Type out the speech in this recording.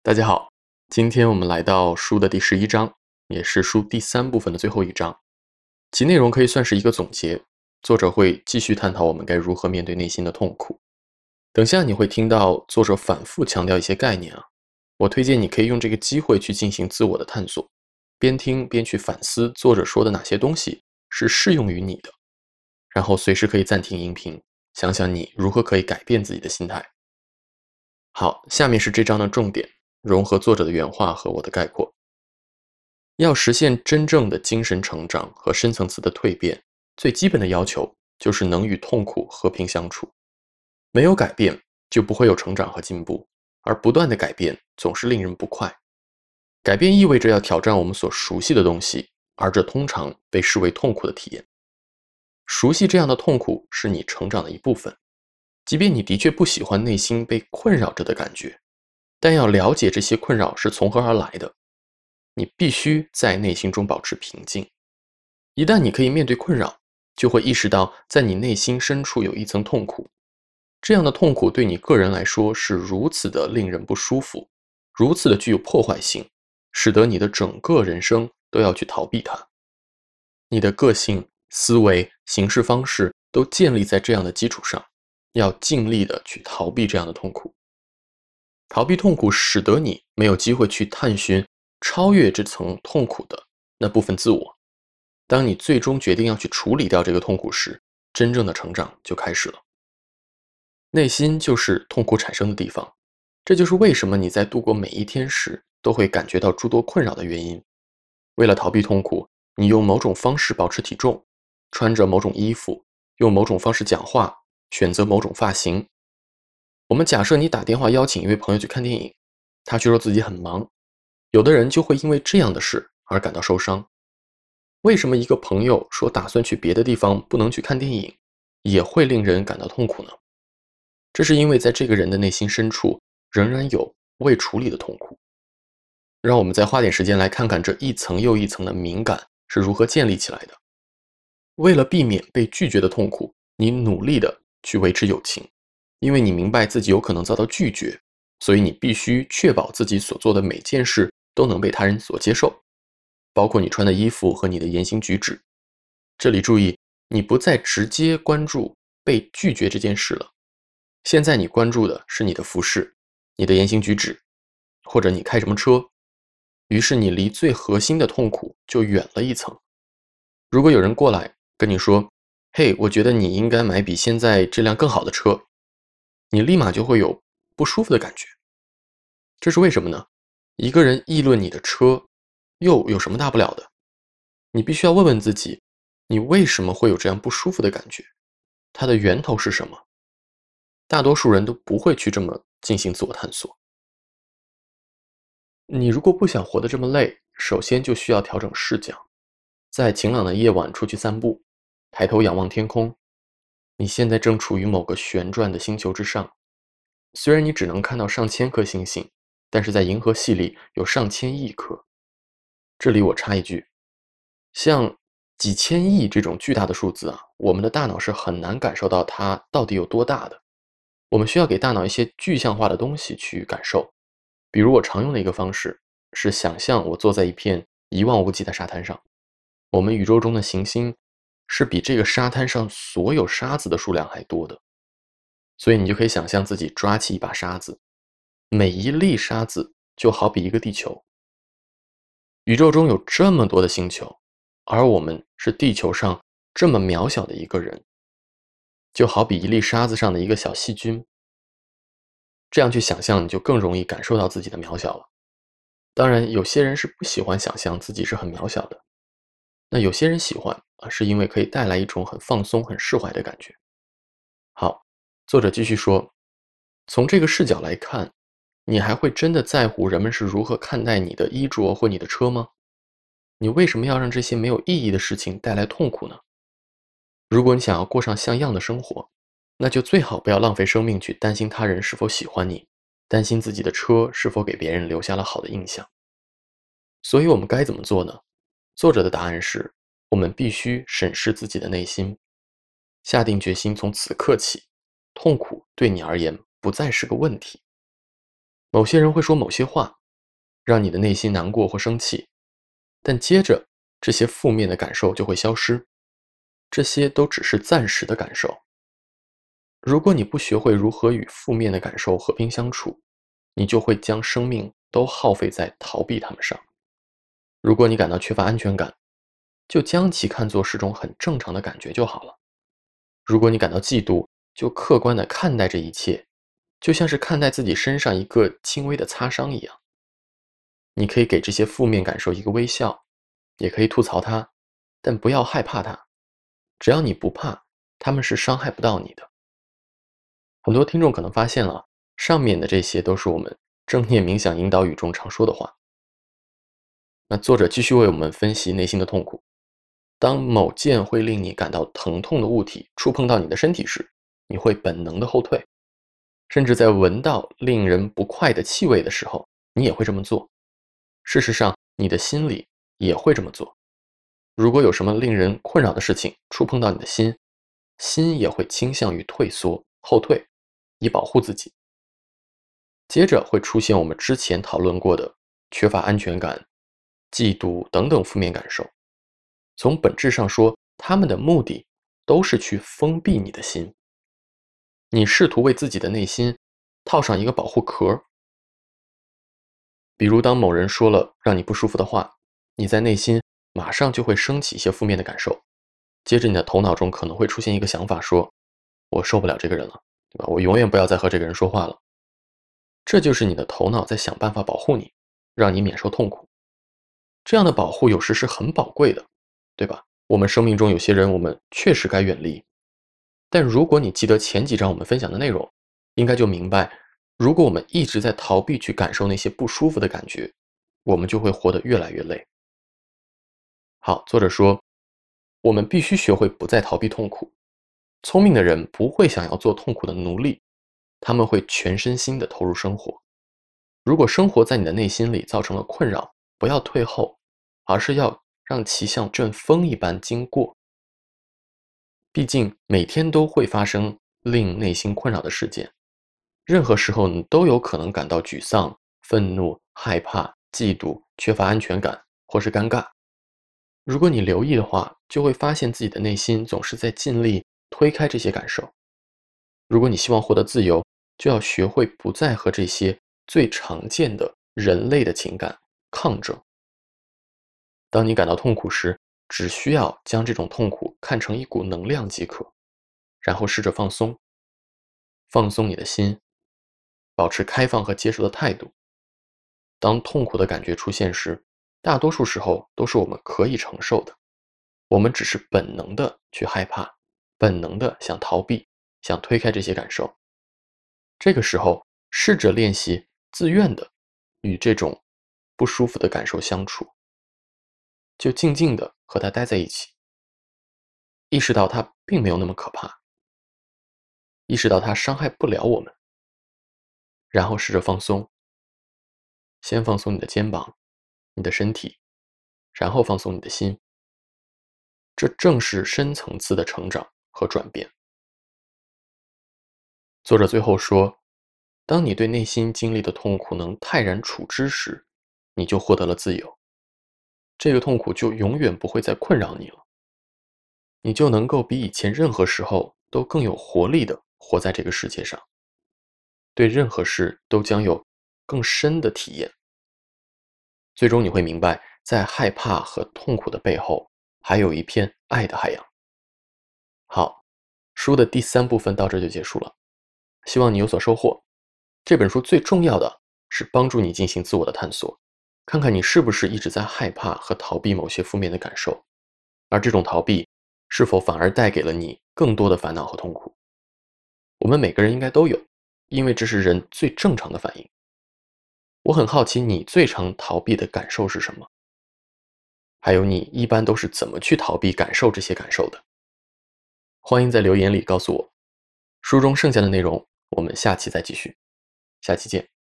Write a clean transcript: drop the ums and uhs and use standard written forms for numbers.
大家好，今天我们来到书的第11章，也是书第3部分的最后一章。其内容可以算是一个总结，作者会继续探讨我们该如何面对内心的痛苦。等下你会听到作者反复强调一些概念啊，我推荐你可以用这个机会去进行自我的探索，边听边去反思作者说的哪些东西是适用于你的，然后随时可以暂停音频，想想你如何可以改变自己的心态。好，下面是这章的重点，融合作者的原话和我的概括。要实现真正的精神成长和深层次的蜕变，最基本的要求就是能与痛苦和平相处。没有改变，就不会有成长和进步，而不断的改变总是令人不快。改变意味着要挑战我们所熟悉的东西，而这通常被视为痛苦的体验。熟悉这样的痛苦是你成长的一部分，即便你的确不喜欢内心被困扰着的感觉，但要了解这些困扰是从何而来的。你必须在内心中保持平静。一旦你可以面对困扰，就会意识到在你内心深处有一层痛苦。这样的痛苦对你个人来说是如此的令人不舒服，如此的具有破坏性，使得你的整个人生都要去逃避它。你的个性、思维、行事方式都建立在这样的基础上，要尽力的去逃避这样的痛苦。逃避痛苦使得你没有机会去探寻超越这层痛苦的那部分自我。当你最终决定要去处理掉这个痛苦时，真正的成长就开始了。内心就是痛苦产生的地方，这就是为什么你在度过每一天时都会感觉到诸多困扰的原因。为了逃避痛苦，你用某种方式保持体重，穿着某种衣服，用某种方式讲话，选择某种发型。我们假设你打电话邀请一位朋友去看电影，他却说自己很忙，有的人就会因为这样的事而感到受伤。为什么一个朋友说打算去别的地方不能去看电影，也会令人感到痛苦呢？这是因为在这个人的内心深处仍然有未处理的痛苦。让我们再花点时间来看看这一层又一层的敏感是如何建立起来的。为了避免被拒绝的痛苦，你努力的去维持友情，因为你明白自己有可能遭到拒绝，所以你必须确保自己所做的每件事都能被他人所接受，包括你穿的衣服和你的言行举止。这里注意，你不再直接关注被拒绝这件事了，现在你关注的是你的服饰、你的言行举止，或者你开什么车。于是你离最核心的痛苦就远了一层。如果有人过来跟你说，嘿，我觉得你应该买比现在这辆更好的车，你立马就会有不舒服的感觉。这是为什么呢？一个人议论你的车，又有什么大不了的？你必须要问问自己，你为什么会有这样不舒服的感觉？它的源头是什么？大多数人都不会去这么进行自我探索。你如果不想活得这么累，首先就需要调整视角。在晴朗的夜晚出去散步，抬头仰望天空，你现在正处于某个旋转的星球之上。虽然你只能看到上千颗星星，但是在银河系里有上千亿颗。这里我插一句，像几千亿这种巨大的数字啊，我们的大脑是很难感受到它到底有多大的。我们需要给大脑一些具象化的东西去感受。比如我常用的一个方式是想象我坐在一片一望无际的沙滩上，我们宇宙中的行星是比这个沙滩上所有沙子的数量还多的。所以你就可以想象自己抓起一把沙子，每一粒沙子就好比一个地球。宇宙中有这么多的星球，而我们是地球上这么渺小的一个人，就好比一粒沙子上的一个小细菌。这样去想象，你就更容易感受到自己的渺小了。当然，有些人是不喜欢想象自己是很渺小的，那有些人喜欢啊，是因为可以带来一种很放松、很释怀的感觉。好，作者继续说，从这个视角来看，你还会真的在乎人们是如何看待你的衣着或你的车吗？你为什么要让这些没有意义的事情带来痛苦呢？如果你想要过上像样的生活，那就最好不要浪费生命去担心他人是否喜欢你，担心自己的车是否给别人留下了好的印象。所以我们该怎么做呢？作者的答案是，我们必须审视自己的内心，下定决心从此刻起，痛苦对你而言不再是个问题。某些人会说某些话， 让你的内心难过或生气，但接着这些负面的感受就会消失，这些都只是暂时的感受。如果你不学会如何与负面的感受和平相处，你就会将生命都耗费在逃避它们上。如果你感到缺乏安全感，就将其看作是种很正常的感觉就好了。如果你感到嫉妒，就客观地看待这一切，就像是看待自己身上一个轻微的擦伤一样。你可以给这些负面感受一个微笑，也可以吐槽它，但不要害怕它。只要你不怕，它们是伤害不到你的。很多听众可能发现了，上面的这些都是我们正念冥想引导语中常说的话。那作者继续为我们分析内心的痛苦。当某件会令你感到疼痛的物体触碰到你的身体时，你会本能的后退，甚至在闻到令人不快的气味的时候，你也会这么做。事实上，你的心里也会这么做。如果有什么令人困扰的事情触碰到你的心，心也会倾向于退缩、后退，以保护自己。接着会出现我们之前讨论过的缺乏安全感、嫉妒等等负面感受。从本质上说，他们的目的都是去封闭你的心。你试图为自己的内心套上一个保护壳。比如当某人说了让你不舒服的话，你在内心马上就会升起一些负面的感受，接着你的头脑中可能会出现一个想法说，我受不了这个人了，对吧？我永远不要再和这个人说话了。这就是你的头脑在想办法保护你，让你免受痛苦。这样的保护有时是很宝贵的，对吧？我们生命中有些人我们确实该远离，但如果你记得前几章我们分享的内容，应该就明白，如果我们一直在逃避去感受那些不舒服的感觉，我们就会活得越来越累。好，作者说，我们必须学会不再逃避痛苦。聪明的人不会想要做痛苦的奴隶，他们会全身心地投入生活。如果生活在你的内心里造成了困扰，不要退后，而是要让其像阵风一般经过。毕竟每天都会发生令内心困扰的事件，任何时候你都有可能感到沮丧、愤怒、害怕、嫉妒、缺乏安全感或是尴尬。如果你留意的话，就会发现自己的内心总是在尽力推开这些感受。如果你希望获得自由，就要学会不再和这些最常见的人类的情感抗争。当你感到痛苦时，只需要将这种痛苦看成一股能量即可，然后试着放松，放松你的心，保持开放和接受的态度。当痛苦的感觉出现时，大多数时候都是我们可以承受的，我们只是本能的去害怕，本能的想逃避，想推开这些感受。这个时候，试着练习自愿的与这种不舒服的感受相处，就静静的和它待在一起，意识到它并没有那么可怕，意识到它伤害不了我们，然后试着放松。先放松你的肩膀，你的身体，然后放松你的心。这正是深层次的成长和转变。作者最后说，当你对内心经历的痛苦能泰然处之时，你就获得了自由。这个痛苦就永远不会再困扰你了，你就能够比以前任何时候都更有活力地活在这个世界上，对任何事都将有更深的体验。最终你会明白，在害怕和痛苦的背后，还有一片爱的海洋。好，书的第3部分到这就结束了，希望你有所收获。这本书最重要的是帮助你进行自我的探索，看看你是不是一直在害怕和逃避某些负面的感受，而这种逃避是否反而带给了你更多的烦恼和痛苦。我们每个人应该都有，因为这是人最正常的反应。我很好奇你最常逃避的感受是什么？还有你一般都是怎么去逃避感受这些感受的？欢迎在留言里告诉我。书中剩下的内容，我们下期再继续。下期见。